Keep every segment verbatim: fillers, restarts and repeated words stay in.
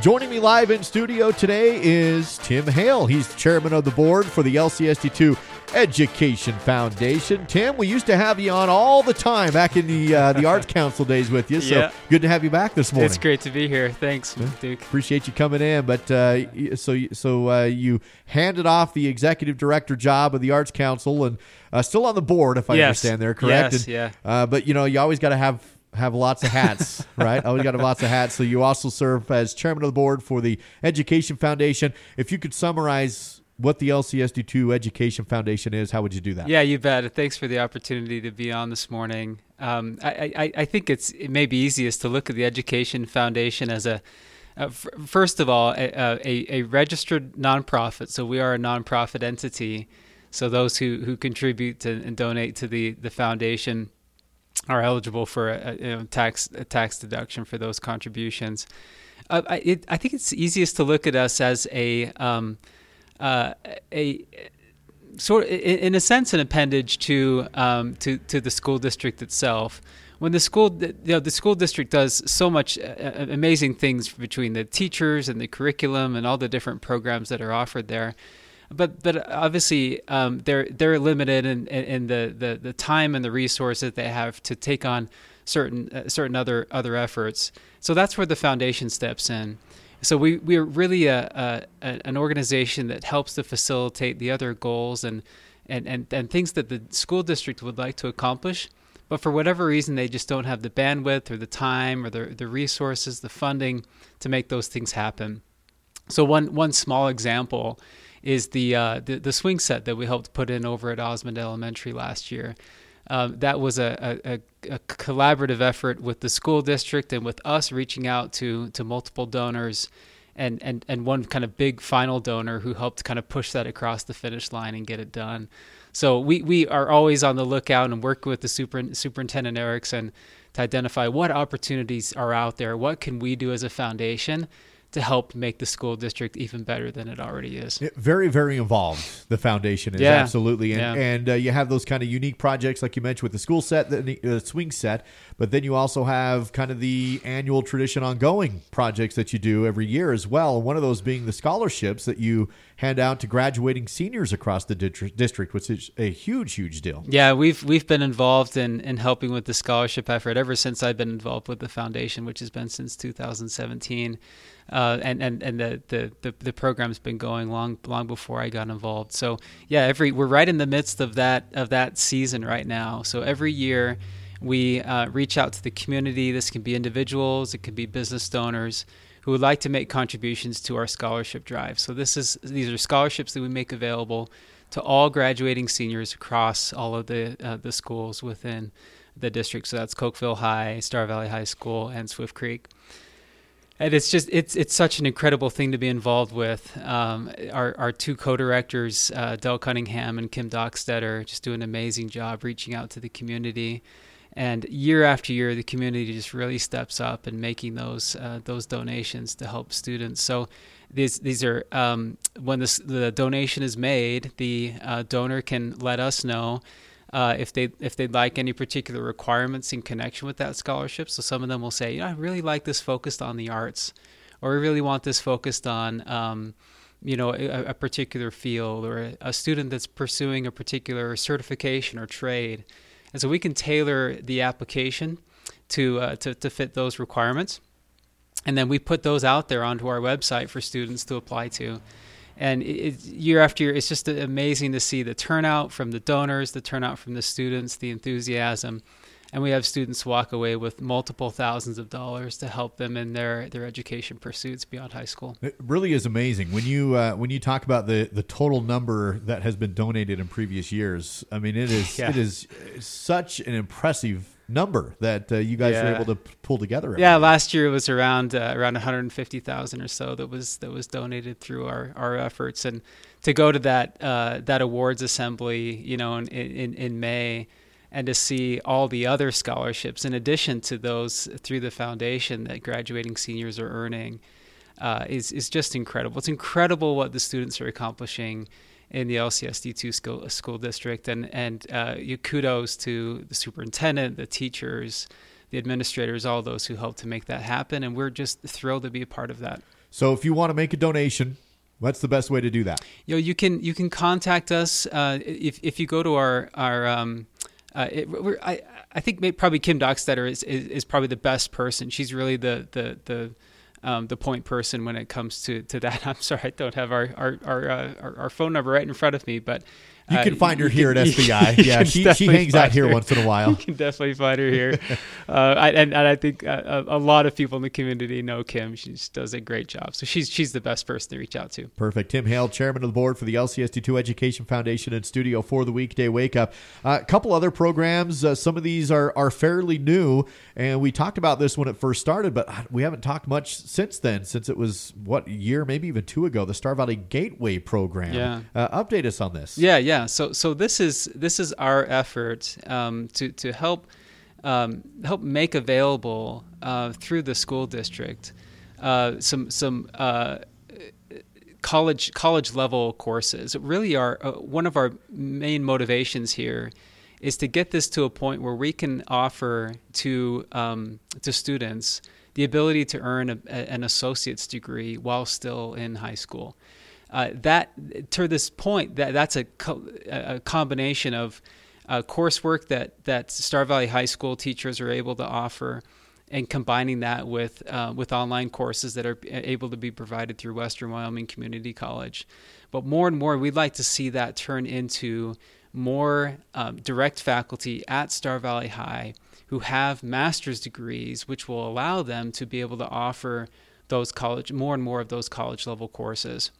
Joining me live in studio today is Tim Hale. He's chairman of the board for the L C S D two Education Foundation. Tim, we used to have you on all the time back in the uh, the Arts Council days with you, so yeah. good to have you back this morning. It's great to be here. Thanks, yeah. Duke. Appreciate you coming in. But uh, so so uh, you handed off the executive director job of the Arts Council and uh, still on the board, if I yes. understand there, correct? Yes, and, yeah. Uh, but, you know, you always got to have have lots of hats, right? Always got to have lots of hats. So you also serve as chairman of the board for the Education Foundation. If you could summarize what the L C S D two Education Foundation is, how would you do that? Yeah, you bet. Thanks for the opportunity to be on this morning. Um, I, I, I think it's it may be easiest to look at the Education Foundation as a, uh, f- first of all, a, a, a registered nonprofit. So we are a nonprofit entity. So those who, who contribute to, and donate to the, the foundation are eligible for a, you know, tax a tax deduction for those contributions. Uh, I, it, I think it's easiest to look at us as a um, uh, a sort of, in a sense, an appendage to um, to to the school district itself. When the school, you know, the school district does so much uh, amazing things between the teachers and the curriculum and all the different programs that are offered there. But but obviously um, they're they're limited in, in, in the, the, the time and the resources they have to take on certain uh, certain other other efforts. So that's where the foundation steps in. So we we're really a, a an organization that helps to facilitate the other goals and, and, and, and things that the school district would like to accomplish. But for whatever reason, they just don't have the bandwidth or the time or the the resources, the funding to make those things happen. So one one small example is the, uh, the the swing set that we helped put in over at Osmond Elementary last year. Um, that was a, a, a collaborative effort with the school district and with us reaching out to to multiple donors and, and, and one kind of big final donor who helped kind of push that across the finish line and get it done. So we, we are always on the lookout and work with the super, Superintendent Erickson to identify what opportunities are out there, what can we do as a foundation to help make the school district even better than it already is. Very, very involved, the foundation is, yeah. absolutely. And, yeah. and uh, you have those kind of unique projects, like you mentioned, with the school set, the uh, swing set, but then you also have kind of the annual tradition ongoing projects that you do every year as well. One of those being the scholarships that you hand out to graduating seniors across the district, which is a huge, huge deal. Yeah, we've we've been involved in, in helping with the scholarship effort ever since I've been involved with the foundation, which has been since two thousand seventeen. Uh, and and, and the, the, the, the program's been going long long before I got involved. So yeah, every we're right in the midst of that of that season right now. So every year we uh, reach out to the community. This can be individuals, it can be business donors who would like to make contributions to our scholarship drive. So this is these are scholarships that we make available to all graduating seniors across all of the uh, the schools within the district. So that's Cokeville High, Star Valley High School, and Swift Creek. And it's just it's it's such an incredible thing to be involved with. Um, our our two co-directors, uh, Del Cunningham and Kim Dockstetter, just do an amazing job reaching out to the community. And year after year, the community just really steps up in making those uh, those donations to help students. So these these are um, when this, the donation is made, the uh, donor can let us know Uh, if they if they'd like any particular requirements in connection with that scholarship. So some of them will say, you know, I really like this focused on the arts, or I really want this focused on, um, you know, a, a particular field, or a, a student that's pursuing a particular certification or trade. And so we can tailor the application to uh, to, to fit those requirements, and then we put those out there onto our website for students to apply to. And it, it, year after year, it's just amazing to see the turnout from the donors, the turnout from the students, the enthusiasm. And we have students walk away with multiple thousands of dollars to help them in their, their education pursuits beyond high school. It really is amazing. When you uh, when you talk about the, the total number that has been donated in previous years, I mean, it is yeah. it is such an impressive number that uh, you guys yeah. were able to p- pull together. Yeah, year. Last year it was around uh, around one hundred fifty thousand or so that was that was donated through our, our efforts, and to go to that uh, that awards assembly, you know, in, in in May, and to see all the other scholarships in addition to those through the foundation that graduating seniors are earning, uh, is is just incredible. It's incredible what the students are accomplishing in the L C S D two school, school district, and and uh, you kudos to the superintendent, the teachers, the administrators, all those who helped to make that happen, and we're just thrilled to be a part of that. So if you want to make a donation, what's the best way to do that? You know, you can you can contact us uh, if if you go to our our. Um, uh, it, we're, I I think maybe probably Kim Dockstetter is, is is probably the best person. She's really the the the. Um, the point person when it comes to, to that. I'm sorry, I don't have our our our, uh, our our phone number right in front of me, but you can uh, find her here can, at S B I. Yeah, she, she hangs out here her. once in a while. You can definitely find her here. uh, I, and, and I think a, a lot of people in the community know Kim. She just does a great job. So she's she's the best person to reach out to. Perfect. Tim Hale, chairman of the board for the L C S D two Education Foundation, in studio for the Weekday Wake Up. Uh, a couple other programs. Uh, some of these are, are fairly new, and we talked about this when it first started, but we haven't talked much since then, since it was, what, a year, maybe even two ago, the Star Valley Gateway program. Yeah. Uh, update us on this. Yeah, yeah. So so this is this is our effort um, to to help um, help make available uh, through the school district uh, some some uh, college college level courses. Really, are uh, one of our main motivations here is to get this to a point where we can offer to um, to students the ability to earn a, an associate's degree while still in high school. Uh, that to this point, that that's a, co- a combination of uh, coursework that that Star Valley High School teachers are able to offer, and combining that with uh, with online courses that are able to be provided through Western Wyoming Community College. But more and more, we'd like to see that turn into more um, direct faculty at Star Valley High who have master's degrees, which will allow them to be able to offer those college more and more of those college level courses.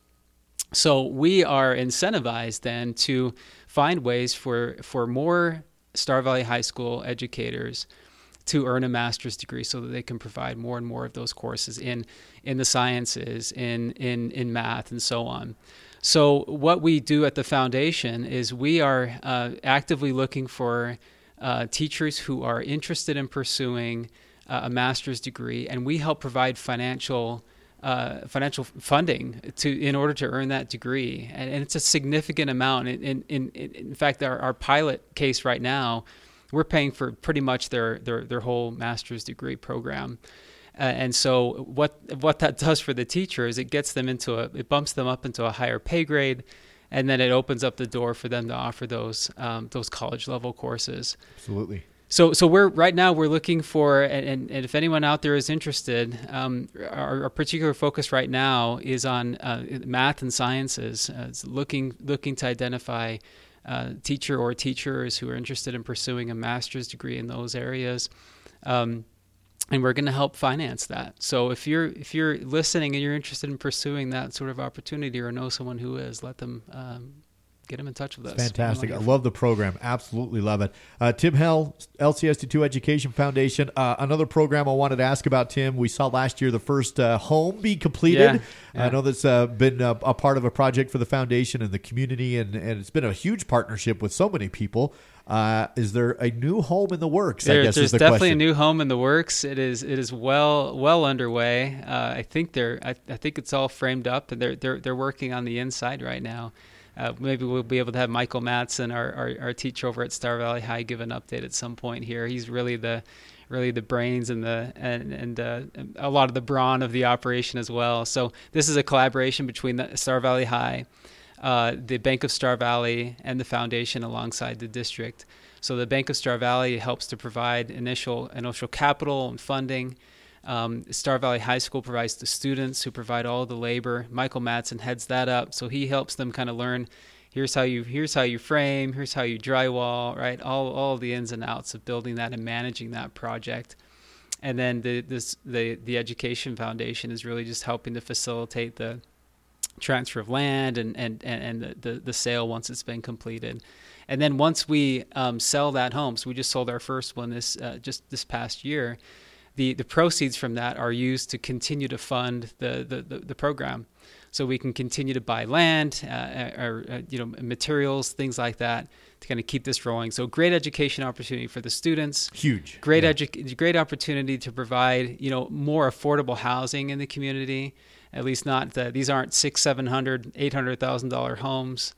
So we are incentivized then to find ways for, for more Star Valley High School educators to earn a master's degree so that they can provide more and more of those courses in, in the sciences, in, in, in math, and so on. So what we do at the foundation is we are uh, actively looking for uh, teachers who are interested in pursuing uh, a master's degree, and we help provide financial Uh, financial funding to in order to earn that degree, and, and it's a significant amount. In in in, in fact, our, our pilot case right now, we're paying for pretty much their their, their whole master's degree program, uh, and so what what that does for the teacher is it gets them into a it bumps them up into a higher pay grade, and then it opens up the door for them to offer those um, those college level courses. Absolutely. So, so we're right now we're looking for, and, and if anyone out there is interested, um, our, our particular focus right now is on uh, math and sciences. Uh, it's looking looking to identify uh, teacher or teachers who are interested in pursuing a master's degree in those areas, um, and we're going to help finance that. So, if you're if you're listening and you're interested in pursuing that sort of opportunity, or know someone who is, let them. Um, Get them in touch with us. Fantastic. I love the program. Absolutely love it. Uh, Tim Hale, L C S D two Education Foundation. Uh, another program I wanted to ask about, Tim. We saw last year the first uh, home be completed. Yeah, yeah. I know that's uh, been a, a part of a project for the foundation and the community, and, and it's been a huge partnership with so many people. Uh, is there a new home in the works? There, I guess there's is the definitely question. a new home in the works. It is it is well well underway. Uh, I think they're I, I think it's all framed up, and they're they're they're working on the inside right now. Uh, maybe we'll be able to have Michael Matson, our, our, our teacher over at Star Valley High, give an update at some point here. He's really the really the brains and the and, and uh, a lot of the brawn of the operation as well. So this is a collaboration between the Star Valley High, uh, the Bank of Star Valley, and the foundation alongside the district. So the Bank of Star Valley helps to provide initial initial capital and funding. Um, Star Valley High School provides the students who provide all the labor. Michael Matson heads that up, so he helps them kind of learn. Here's how you here's how you frame. Here's how you drywall. Right, all all the ins and outs of building that and managing that project. And then the this the the Education Foundation is really just helping to facilitate the transfer of land and and and, and the, the the sale once it's been completed. And then once we um, sell that home, so we just sold our first one this uh, just this past year. The, the proceeds from that are used to continue to fund the, the, the, the program. So we can continue to buy land, uh, or uh, you know, materials, things like that, to kind of keep this rolling. So great education opportunity for the students. Huge. Great yeah. edu- great opportunity to provide, you know, more affordable housing in the community. At least not the, these aren't six, seven hundred, eight hundred thousand dollar homes.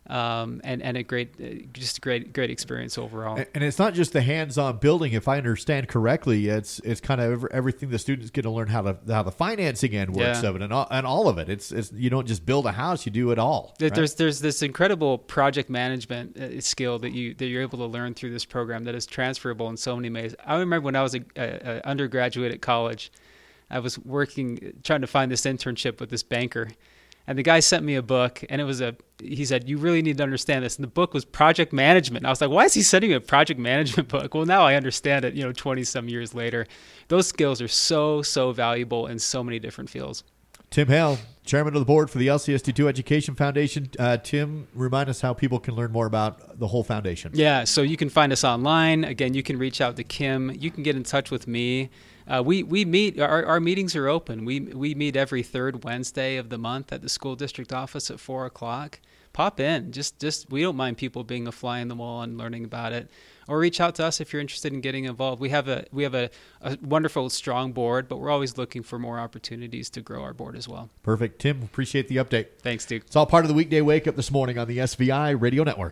Um, and, and a great, uh, just a great, great experience overall. And, and it's not just the hands-on building. If I understand correctly, it's it's kind of everything the students get to learn how to how the financing end works Yeah. of it, and all, and all of it. It's it's you don't just build a house; you do it all. There- right? There's there's this incredible project management uh, skill that you that you're able to learn through this program that is transferable in so many ways. I remember when I was a, a, a undergraduate at college, I was working trying to find this internship with this banker. And the guy sent me a book, and it was a, he said, you really need to understand this. And the book was project management. And I was like, why is he sending me a project management book? Well, now I understand it, you know, twenty some years later. Those skills are so, so valuable in so many different fields. Tim Hale, chairman of the board for the L C S T two Education Foundation. Uh, Tim, remind us how people can learn more about the whole foundation. Yeah, so you can find us online. Again, you can reach out to Kim. You can get in touch with me. Uh, we we meet. Our, our meetings are open. We we meet every third Wednesday of the month at the school district office at four o'clock. Pop in. Just just we don't mind people being a fly in the wall and learning about it. Or reach out to us if you're interested in getting involved. We have a we have a, a wonderful, strong board, but we're always looking for more opportunities to grow our board as well. Perfect. Tim, appreciate the update. Thanks, Duke. It's all part of the weekday wake up this morning on the S V I Radio Network.